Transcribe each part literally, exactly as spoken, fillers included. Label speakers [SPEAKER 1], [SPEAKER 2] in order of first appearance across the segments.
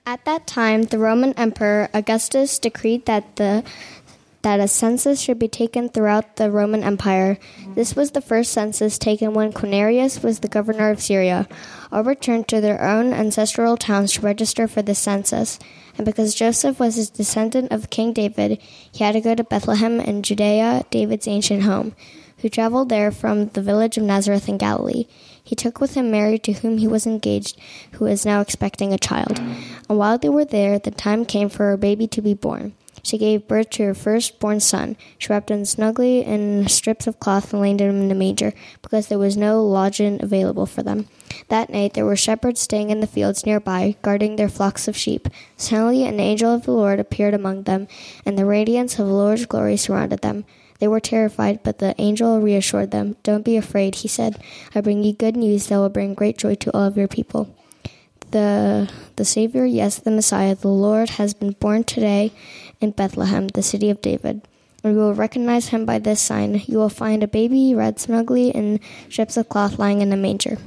[SPEAKER 1] At that time, the Roman Emperor Augustus decreed that the that a census should be taken throughout the Roman Empire. This was the first census taken when Quirinius was the governor of Syria. All returned to their own ancestral towns to register for the census. And because Joseph was his descendant of King David, he had to go to Bethlehem in Judea, David's ancient home, who traveled there from the village of Nazareth in Galilee. He took with him Mary, to whom he was engaged, who was now expecting a child. And while they were there, the time came for her baby to be born. She gave birth to her firstborn son. She wrapped him snugly in strips of cloth and laid him in a manger, because there was no lodging available for them. That night there were shepherds staying in the fields nearby, guarding their flocks of sheep. Suddenly an angel of the Lord appeared among them, and the radiance of the Lord's glory surrounded them. They were terrified, but the angel reassured them. "Don't be afraid," he said. "I bring you good news that will bring great joy to all of your people. The the Savior, yes, the Messiah, the Lord, has been born today in Bethlehem, the city of David. And you will recognize him by this sign. You will find a baby wrapped snugly in strips of cloth lying in a manger."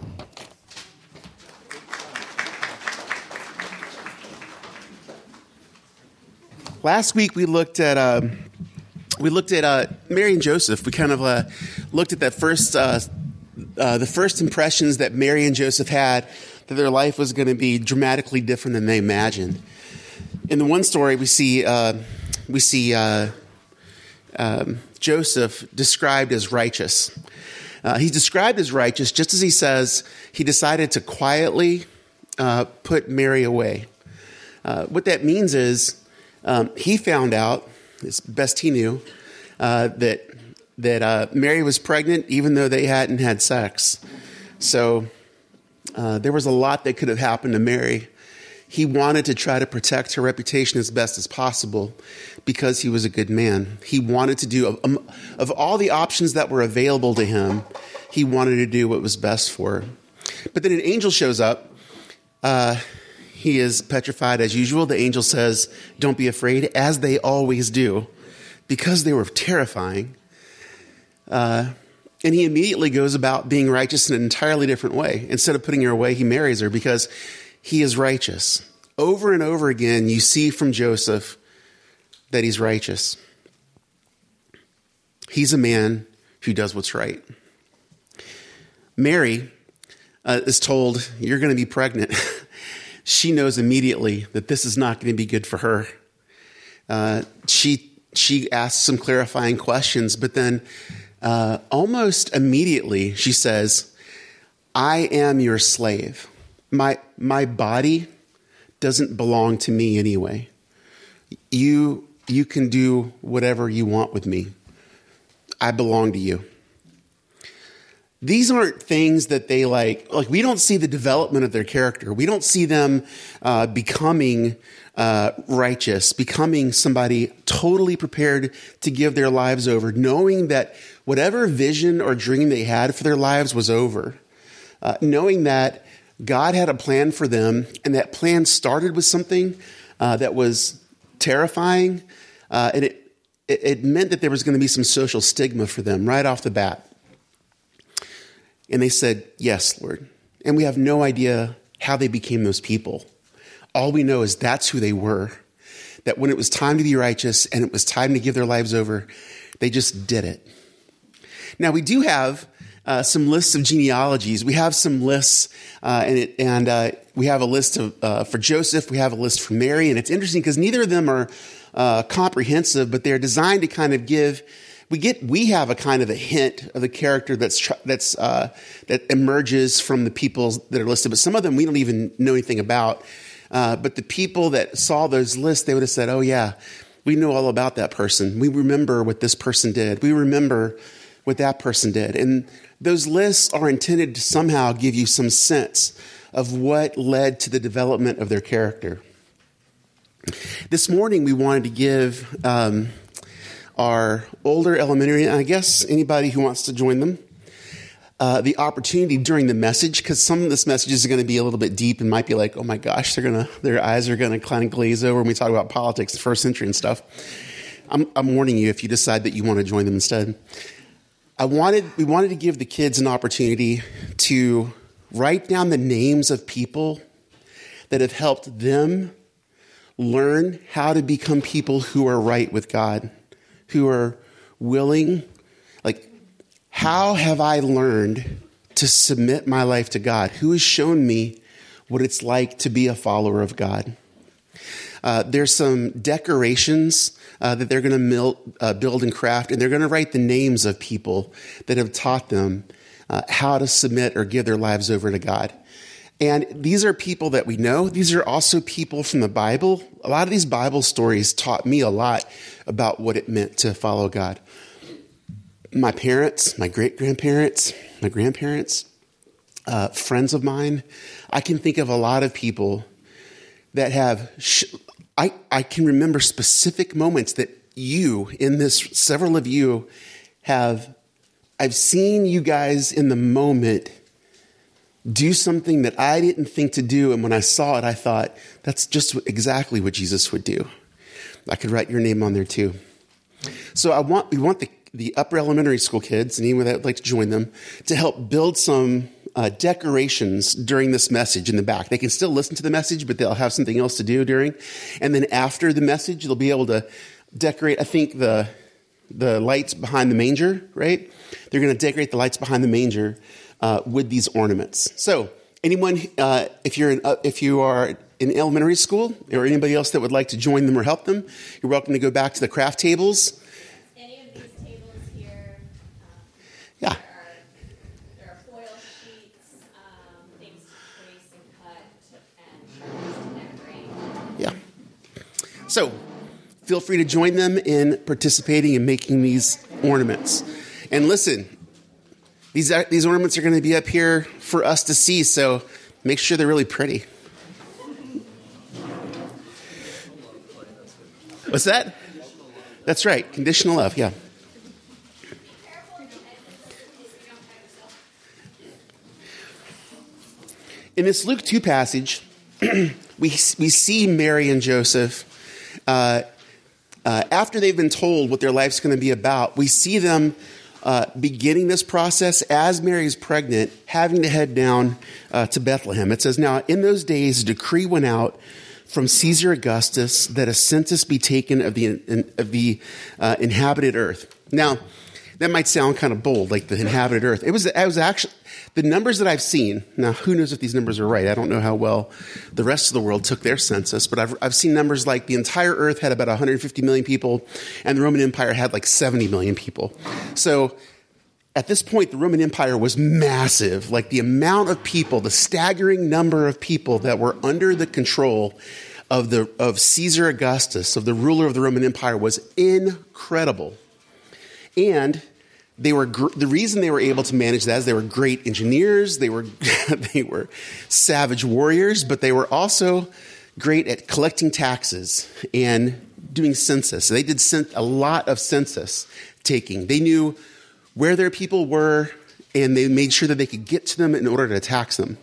[SPEAKER 2] Last week we looked at uh, we looked at uh, Mary and Joseph. We kind of uh, looked at that first uh, uh, the first impressions that Mary and Joseph had that their life was going to be dramatically different than they imagined. In the one story, we see uh, we see uh, um, Joseph described as righteous. Uh, he's described as righteous just as he says he decided to quietly uh, put Mary away. Uh, what that means is um, he found out, as best he knew, uh, that that uh, Mary was pregnant even though they hadn't had sex. So uh, there was a lot that could have happened to Mary. He wanted to try to protect her reputation as best as possible because he was a good man. He wanted to do, of, of all the options that were available to him, he wanted to do what was best for her. But then an angel shows up. Uh, he is petrified as usual. The angel says, "Don't be afraid," as they always do, because they were terrifying. Uh, and he immediately goes about being righteous in an entirely different way. Instead of putting her away, he marries her because he is righteous. Over and over again, you see from Joseph that he's righteous. He's a man who does what's right. Mary uh, is told, "You're going to be pregnant." She knows immediately that this is not going to be good for her. Uh, she she asks some clarifying questions, but then uh, almost immediately she says, "I am your slave. My my body doesn't belong to me anyway. You you can do whatever you want with me. I belong to you." These aren't things that they like, like we don't see the development of their character. We don't see them uh, becoming uh, righteous, becoming somebody totally prepared to give their lives over, knowing that whatever vision or dream they had for their lives was over, uh, knowing that God had a plan for them, and that plan started with something uh, that was terrifying, uh, and it, it, it meant that there was going to be some social stigma for them right off the bat. And they said, "Yes, Lord." And we have no idea how they became those people. All we know is that's who they were, that when it was time to be righteous and it was time to give their lives over, they just did it. Now, we do have Uh, some lists of genealogies. We have some lists, uh, and it, and uh, we have a list of uh, for Joseph. We have a list for Mary, and it's interesting because neither of them are uh, comprehensive, but they're designed to kind of give. We get we have a kind of a hint of the character that's tr- that's uh, that emerges from the people that are listed, but some of them we don't even know anything about. Uh, but the people that saw those lists, they would have said, "Oh yeah, we know all about that person. We remember what this person did. We remember what that person did." And those lists are intended to somehow give you some sense of what led to the development of their character. This morning, we wanted to give um, our older elementary, and I guess anybody who wants to join them, uh, the opportunity during the message, because some of this message is going to be a little bit deep and might be like, "Oh my gosh, they're gonna, their eyes are going to kind of glaze over when we talk about politics, the first century and stuff." I'm, I'm warning you if you decide that you want to join them instead. I wanted, we wanted to give the kids an opportunity to write down the names of people that have helped them learn how to become people who are right with God, who are willing, like, how have I learned to submit my life to God? Who has shown me what it's like to be a follower of God? Uh, there's some decorations uh, that they're going to uh, build and craft, and they're going to write the names of people that have taught them uh, how to submit or give their lives over to God. And these are people that we know. These are also people from the Bible. A lot of these Bible stories taught me a lot about what it meant to follow God. My parents, my great-grandparents, my grandparents, uh, friends of mine, I can think of a lot of people that have, sh- I, I can remember specific moments that you, in this, several of you have, I've seen you guys in the moment do something that I didn't think to do. And when I saw it, I thought, that's just exactly what Jesus would do. I could write your name on there too. So I want, we want the, the upper elementary school kids, and anyone that would like to join them, to help build some uh, decorations during this message in the back. They can still listen to the message, but they'll have something else to do during. And then after the message, they'll be able to decorate, I think, the the lights behind the manger, right? They're going to decorate the lights behind the manger uh, with these ornaments. So anyone, uh, if you're in, uh, if you are in elementary school, or anybody else that would like to join them or help them, you're welcome to go back to the craft tables.
[SPEAKER 3] Any of these tables here, um,
[SPEAKER 2] Yeah.
[SPEAKER 3] there are, there are foil sheets, um, things to trace and cut, and sharpness to decorate.
[SPEAKER 2] Yeah. So feel free to join them in participating in making these ornaments. And listen, these are, these ornaments are going to be up here for us to see, so make sure they're really pretty. What's that? That's right. Conditional love. Yeah. In this Luke two passage, we we see Mary and Joseph, uh, uh, after they've been told what their life's going to be about, we see them uh, beginning this process as Mary's pregnant, having to head down uh, to Bethlehem. It says, now, in those days, a decree went out from Caesar Augustus that a census be taken of the of the uh, inhabited earth. Now, that might sound kind of bold, like the inhabited earth. It was, it was actually, the numbers that I've seen, now who knows if these numbers are right? I don't know how well the rest of the world took their census, but I've, I've seen numbers like the entire earth had about one hundred fifty million people, and the Roman Empire had like seventy million people. So at this point, the Roman Empire was massive. Like the amount of people, the staggering number of people that were under the control of the of Caesar Augustus, of the ruler of the Roman Empire, was incredible. And they were gr- the reason they were able to manage that is they were great engineers, they were they were savage warriors, but they were also great at collecting taxes and doing census. So they did cen- a lot of census taking. They knew where their people were, and they made sure that they could get to them in order to tax them.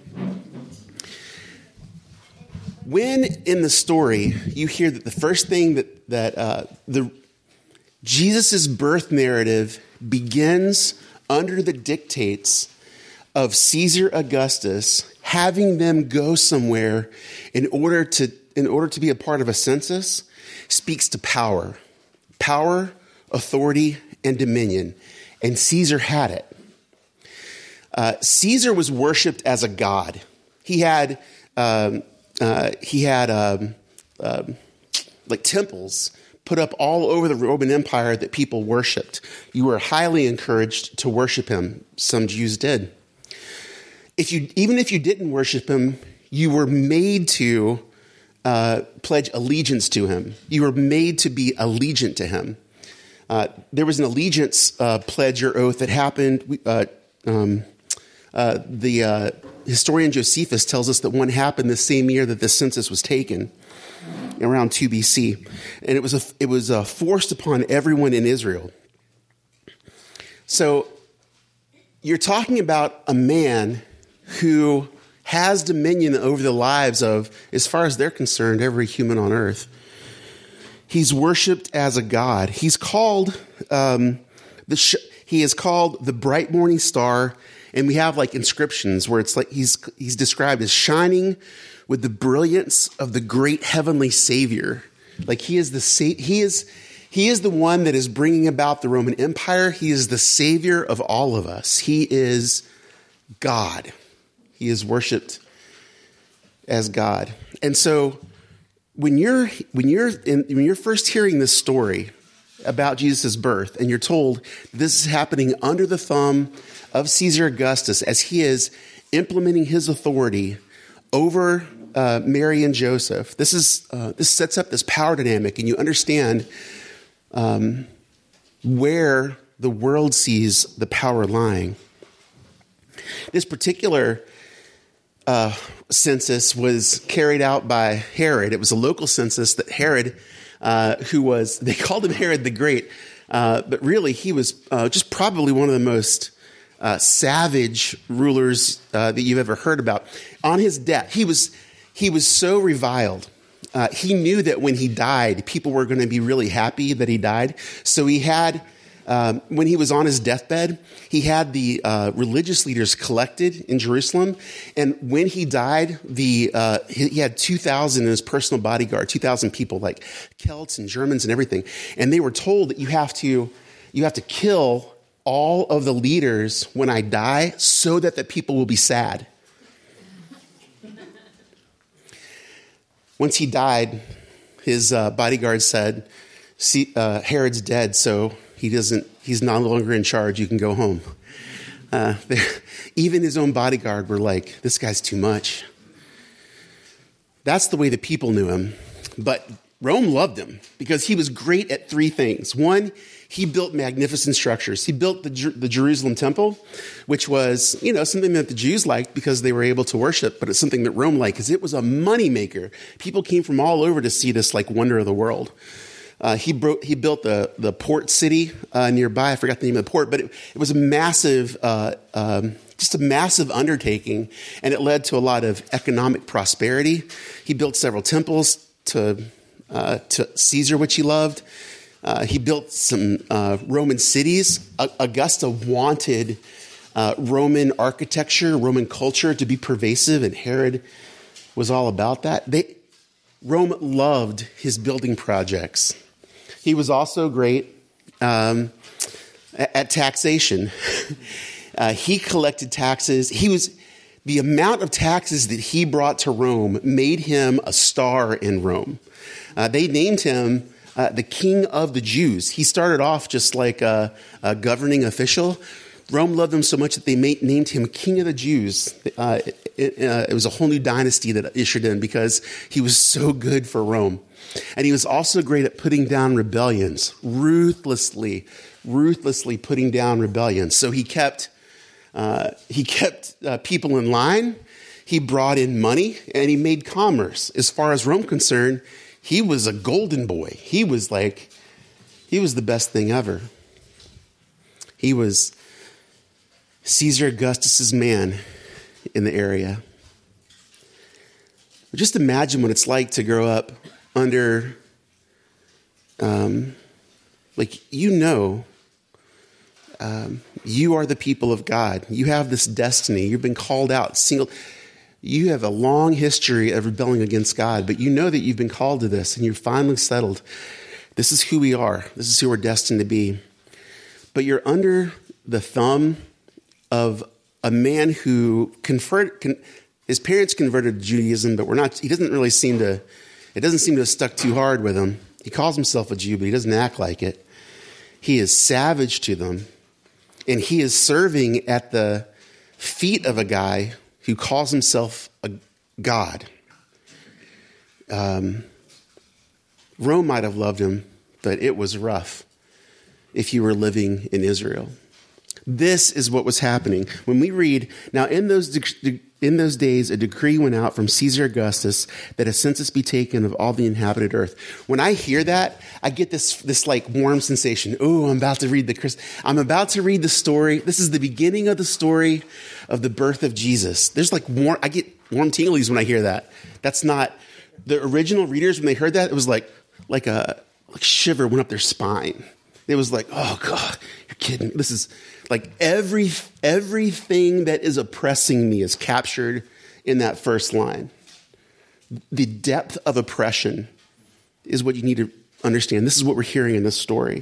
[SPEAKER 2] When in the story you hear that the first thing that that uh, the Jesus' birth narrative begins under the dictates of Caesar Augustus having them go somewhere in order to in order to be a part of a census, speaks to power, power, authority, and dominion. And Caesar had it. Uh, Caesar was worshipped as a god. He had um, uh, he had um, um, like temples put up all over the Roman Empire that people worshipped. You were highly encouraged to worship him. Some Jews did. If you even if you didn't worship him, you were made to uh, pledge allegiance to him. You were made to be allegiant to him. Uh, there was an allegiance uh, pledge or oath that happened. Uh, um, uh, the uh, historian Josephus tells us that one happened the same year that the census was taken, around two B C, and it was a, it was uh, forced upon everyone in Israel. So you're talking about a man who has dominion over the lives of, as far as they're concerned, every human on earth. He's worshipped as a god. He's called um, the. Sh- he is called the bright morning star, and we have like inscriptions where it's like he's he's described as shining with the brilliance of the great heavenly Savior. Like he is the sa- he is he is the one that is bringing about the Roman Empire. He is the Savior of all of us. He is God. He is worshipped as God. And so when you're when you're in, when you're first hearing this story about Jesus' birth, and you're told this is happening under the thumb of Caesar Augustus as he is implementing his authority over uh, Mary and Joseph, this is uh, this sets up this power dynamic, and you understand um, where the world sees the power lying. This particular uh, census was carried out by Herod. It was a local census that Herod, uh, who was, they called him Herod the Great, uh, but really he was uh, just probably one of the most uh, savage rulers uh, that you've ever heard about. On his death, he was he was so reviled. Uh, he knew that when he died, people were going to be really happy that he died. So he had, um, when he was on his deathbed, he had the uh, religious leaders collected in Jerusalem. And when he died, the uh, he, he had two thousand in his personal bodyguard, two thousand people, like Celts and Germans and everything. And they were told that you have to you have to kill all of the leaders when I die so that the people will be sad. Once he died, his uh, bodyguard said, See, uh, Herod's dead, so he doesn't, he's no longer in charge. You can go home. Uh, even his own bodyguard were like, this guy's too much. That's the way the people knew him. But Rome loved him because he was great at three things. One, he built magnificent structures. He built the, the Jerusalem temple, which was, you know, something that the Jews liked because they were able to worship, but it's something that Rome liked because it was a moneymaker. People came from all over to see this like wonder of the world. Uh, he, bro- he built the, the port city uh, nearby. I forgot the name of the port, but it, it was a massive, uh, um, just a massive undertaking, and it led to a lot of economic prosperity. He built several temples to uh, to Caesar, which he loved. Uh, he built some uh, Roman cities. A- Augusta wanted uh, Roman architecture, Roman culture to be pervasive, and Herod was all about that. They, Rome loved his building projects. He was also great um, at, at taxation. uh, he collected taxes. He was the amount of taxes that he brought to Rome made him a star in Rome. Uh, they named him uh, the King of the Jews. He started off just like a, a governing official. Rome loved him so much that they made, named him King of the Jews. Uh, it, uh, it was a whole new dynasty that issued in because he was so good for Rome. And he was also great at putting down rebellions, ruthlessly, ruthlessly putting down rebellions. So he kept uh, he kept uh, people in line. He brought in money, and he made commerce. As far as Rome concerned, he was a golden boy. He was like, he was the best thing ever. He was Caesar Augustus's man in the area. But just imagine what it's like to grow up under, um, like, you know, um, you are the people of God. You have this destiny. You've been called out, single. You have a long history of rebelling against God, but you know that you've been called to this and you're finally settled. This is who we are. This is who we're destined to be. But you're under the thumb of a man who convert, con, his parents converted to Judaism, but we're not, he doesn't really seem to, it doesn't seem to have stuck too hard with him. He calls himself a Jew, but he doesn't act like it. He is savage to them, and he is serving at the feet of a guy who calls himself a god. Um, Rome might have loved him, but it was rough if you were living in Israel. This is what was happening. When we read, now in those de- in those days, a decree went out from Caesar Augustus that a census be taken of all the inhabited earth. When I hear that, I get this, this like warm sensation. Oh, I'm about to read the Christ. I'm about to read the story. This is the beginning of the story of the birth of Jesus. There's like warm, I get warm tinglies when I hear that. That's not, the original readers, when they heard that, it was like, like a like shiver went up their spine. It was like, oh God, you're kidding. This is like every everything that is oppressing me is captured in that first line. the depth of oppression is what you need to understand. This is what we're hearing in this story.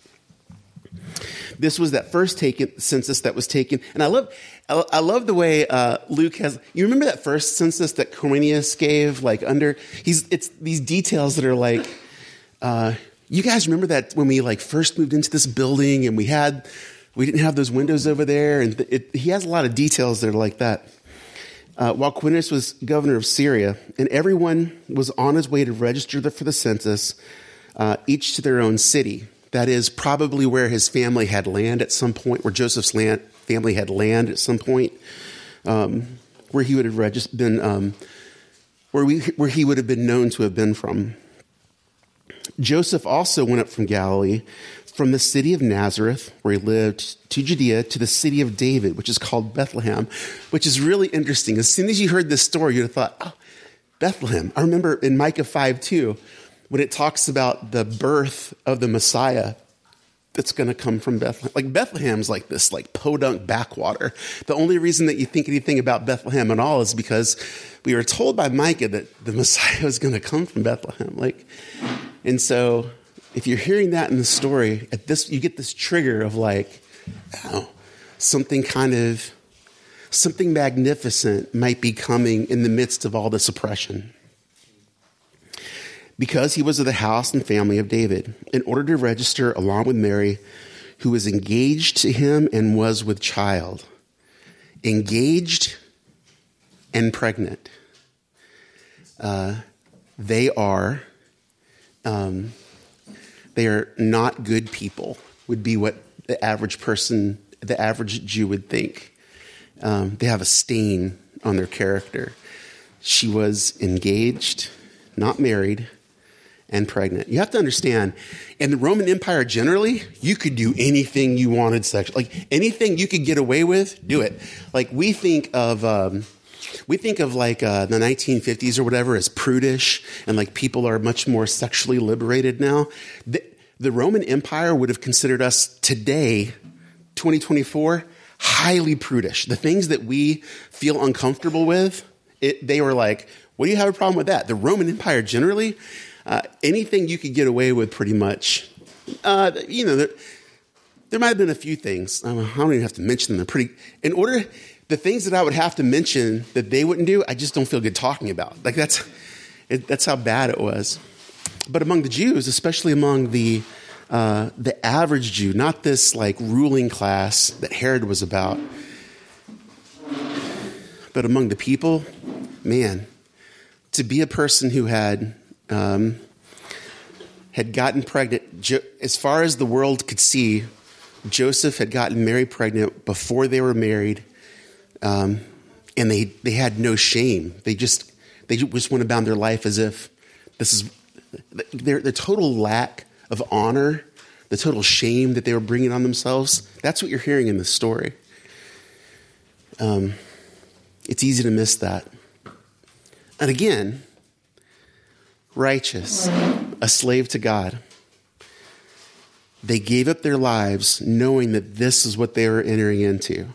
[SPEAKER 2] This was that first taken census that was taken. And I love I love the way uh, Luke has, you remember that first census that Quirinius gave, like under, he's, it's these details that are like, uh, you guys remember that when we like first moved into this building and we had, we didn't have those windows over there. And it, he has a lot of details that are like that. Uh, while Quirinius was governor of Syria and everyone was on his way to register for the census, uh, each to their own city. That is probably where his family had land at some point, where Joseph's land, family had land at some point, um, where he would have regist- been, um, where we, where he would have been known to have been from. Joseph also went up from Galilee, from the city of Nazareth, where he lived, to Judea, to the city of David, which is called Bethlehem, which is really interesting. As soon as you heard this story, you'd have thought, oh, Bethlehem. I remember in Micah five two, when it talks about the birth of the Messiah that's going to come from Bethlehem. Like Bethlehem's like this like podunk backwater. The only reason that you think anything about Bethlehem at all is because we were told by Micah that the Messiah was going to come from Bethlehem. Like, and so if you're hearing that in the story, at this you get this trigger of like, oh, something kind of, something magnificent might be coming in the midst of all this oppression. Because he was of the house and family of David, in order to register along with Mary, who was engaged to him and was with child. Engaged and pregnant. Uh, they are, um, they are not good people, would be what the average person, the average Jew would think. Um, they have a stain on their character. She was engaged, not married, and pregnant. You have to understand, in the Roman Empire generally, you could do anything you wanted sexually. Like anything you could get away with, do it. Like we think of, um, we think of like uh, the nineteen fifties or whatever as prudish, and like people are much more sexually liberated now. The, the Roman Empire would have considered us today, twenty twenty-four, highly prudish. The things that we feel uncomfortable with, it, they were like, what do you have a problem with that? The Roman Empire generally, Uh, anything you could get away with pretty much. Uh, you know, there, there might have been a few things. I don't, I don't even have to mention them. They're pretty, in order, the things that I would have to mention that they wouldn't do, I just don't feel good talking about. Like that's, it, that's how bad it was. But among the Jews, especially among the, uh, the average Jew, not this like ruling class that Herod was about, but among the people, man, to be a person who had, Um, had gotten pregnant, jo- as far as the world could see, Joseph had gotten Mary pregnant before they were married, um, and they they had no shame. They just they just went about their life as if this is their their total lack of honor, the total shame that they were bringing on themselves. That's what you're hearing in this story. Um, it's easy to miss that, and again. Righteous, a slave to God. They gave up their lives knowing that this is what they were entering into.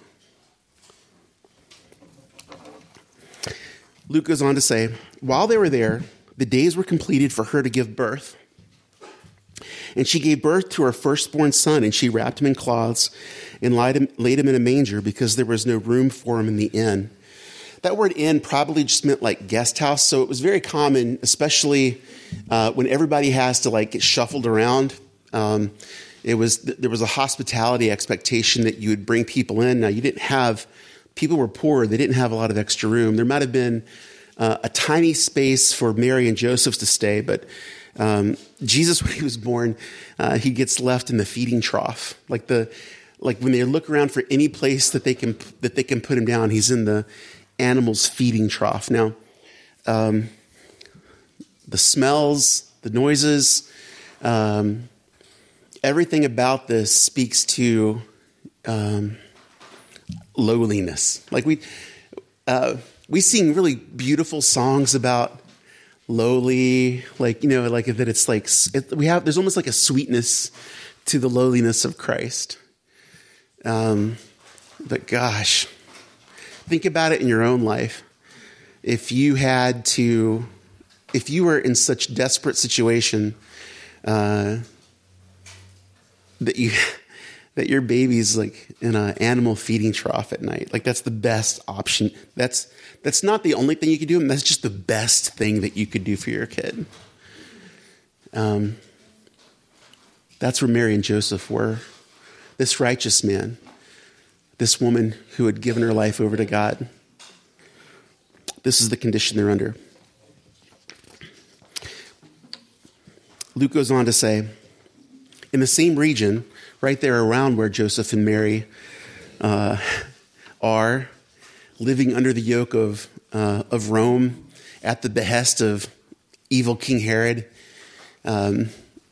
[SPEAKER 2] Luke goes on to say, while they were there, the days were completed for her to give birth. And she gave birth to her firstborn son, and she wrapped him in cloths and laid him, laid him in a manger because there was no room for him in the inn. That word inn probably just meant like guest house. So it was very common, especially uh, when everybody has to like get shuffled around. Um, it was there was a hospitality expectation that you would bring people in. Now you didn't have, people were poor. They didn't have a lot of extra room. There might have been uh, a tiny space for Mary and Joseph to stay, but um, Jesus, when he was born, uh, he gets left in the feeding trough. Like the like when they look around for any place that they can that they can put him down, he's in the animals' feeding trough. Now, um, the smells, the noises, um, everything about this speaks to um, lowliness. Like we, uh, we sing really beautiful songs about lowly, like you know, like that. It's like it, we have. There's almost like a sweetness to the lowliness of Christ. Um, but gosh. Think about it in your own life. If you had to if you were in such desperate situation uh, that you that your baby's like in an animal feeding trough at night, like that's the best option. That's that's not the only thing you could do, and that's just the best thing that you could do for your kid. Um, that's where Mary and Joseph were. This righteous man, this woman who had given her life over to God. This is the condition they're under. Luke goes on to say, in the same region, right there around where Joseph and Mary uh, are, living under the yoke of uh, of Rome, at the behest of evil King Herod, um,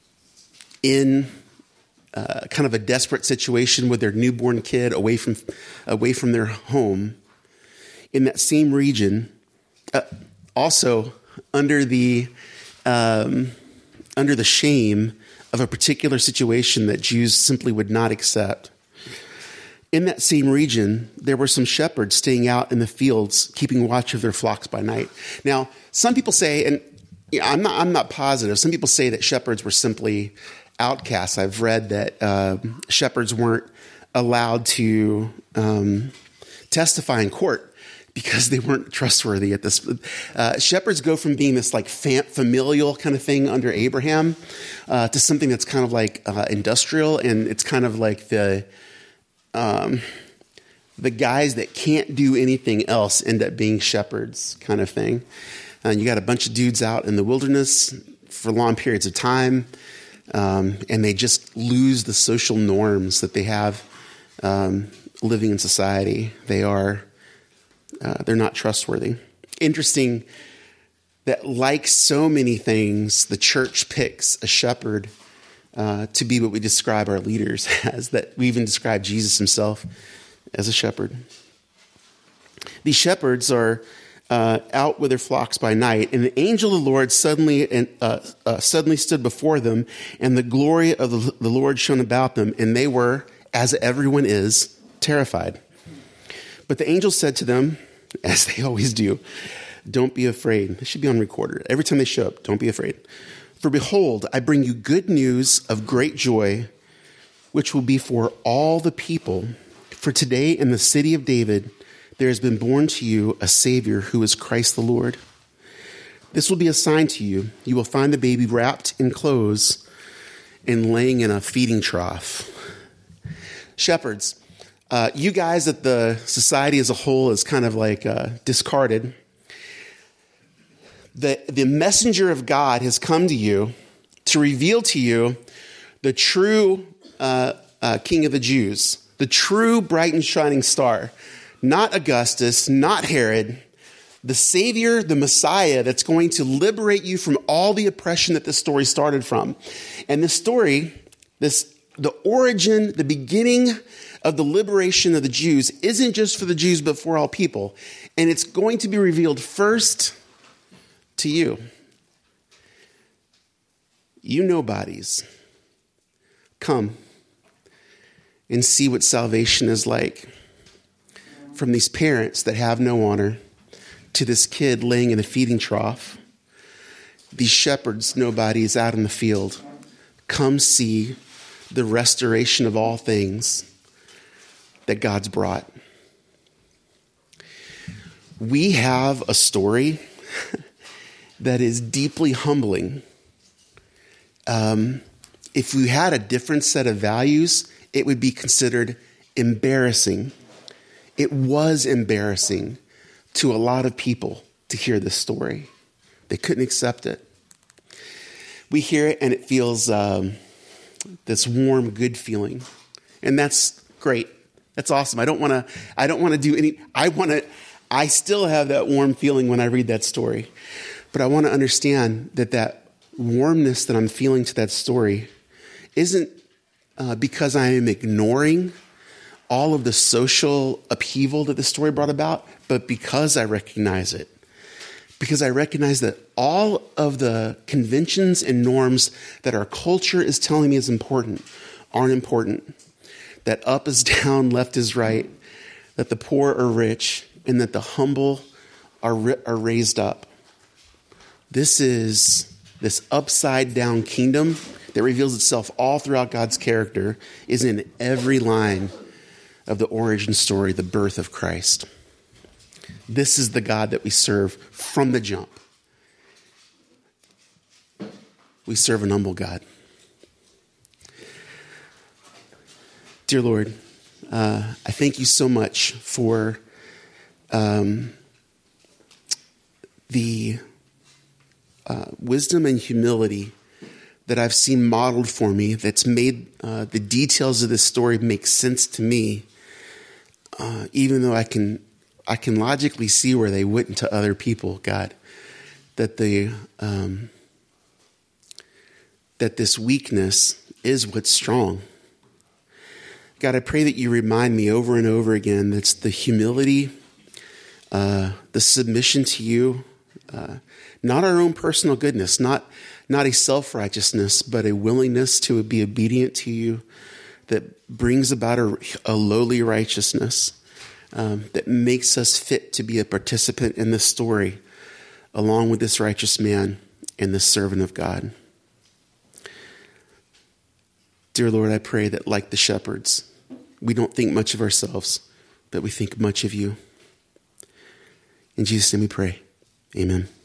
[SPEAKER 2] in uh, kind of a desperate situation with their newborn kid away from away from their home, in that same region, uh, also under the um, under the shame of a particular situation that Jews simply would not accept. In that same region, there were some shepherds staying out in the fields, keeping watch of their flocks by night. Now, some people say, and yeah, I'm not, I'm not positive, some people say that shepherds were simply outcasts. I've read that uh, shepherds weren't allowed to um, testify in court because they weren't trustworthy at this. Uh, shepherds go from being this like fam- familial kind of thing under Abraham uh, to something that's kind of like uh, industrial, and it's kind of like the um, the guys that can't do anything else end up being shepherds kind of thing. And you got a bunch of dudes out in the wilderness for long periods of time, um, and they just lose the social norms that they have um, living in society. They are Uh, they're not trustworthy. Interesting that, like so many things, the church picks a shepherd uh, to be what we describe our leaders as, that we even describe Jesus himself as a shepherd. These shepherds are uh, out with their flocks by night, and the angel of the Lord suddenly uh, uh, suddenly stood before them, and the glory of the, the Lord shone about them, and they were, as everyone is, terrified. But the angel said to them, as they always do, don't be afraid. This should be on recorder. Every time they show up, don't be afraid. For behold, I bring you good news of great joy, which will be for all the people. For today in the city of David, there has been born to you a Savior who is Christ the Lord. This will be a sign to you. You will find the baby wrapped in clothes and laying in a feeding trough. Shepherds. Uh, you guys that the society as a whole is kind of like uh, discarded. The, the messenger of God has come to you to reveal to you the true uh, uh, King of the Jews, the true bright and shining star, not Augustus, not Herod, the Savior, the Messiah that's going to liberate you from all the oppression that this story started from. And this story, this the origin, the beginning of the liberation of the Jews isn't just for the Jews, but for all people. And it's going to be revealed first to you. You nobodies, come and see what salvation is like. From these parents that have no honor to this kid laying in a feeding trough. These shepherds, nobodies out in the field. Come see the restoration of all things that God's brought. We have a story that is deeply humbling. Um, if we had a different set of values, it would be considered embarrassing. It was embarrassing to a lot of people to hear this story. They couldn't accept it. We hear it and it feels um, this warm, good feeling. And that's great. That's awesome. I don't want to, I don't want to do any, I want to, I still have that warm feeling when I read that story. But I want to understand that that warmness that I'm feeling to that story isn't uh, because I am ignoring all of the social upheaval that the story brought about, but because I recognize it. Because I recognize that all of the conventions and norms that our culture is telling me is important aren't important. That up is down, left is right, that the poor are rich, and that the humble are, are raised up. This is this upside down kingdom that reveals itself all throughout God's character is in every line of the origin story, the birth of Christ. This is the God that we serve from the jump. We serve an humble God. Dear Lord, uh, I thank you so much for um, the uh, wisdom and humility that I've seen modeled for me, that's made uh, the details of this story make sense to me, uh, even though I can I can logically see where they wouldn't to other people, God, that the um, that this weakness is what's strong. God, I pray that you remind me over and over again that's the humility, uh, the submission to you, uh, not our own personal goodness, not not a self-righteousness, but a willingness to be obedient to you that brings about a, a lowly righteousness um, that makes us fit to be a participant in this story along with this righteous man and this servant of God. Dear Lord, I pray that like the shepherds, we don't think much of ourselves, but we think much of you. In Jesus' name we pray. Amen.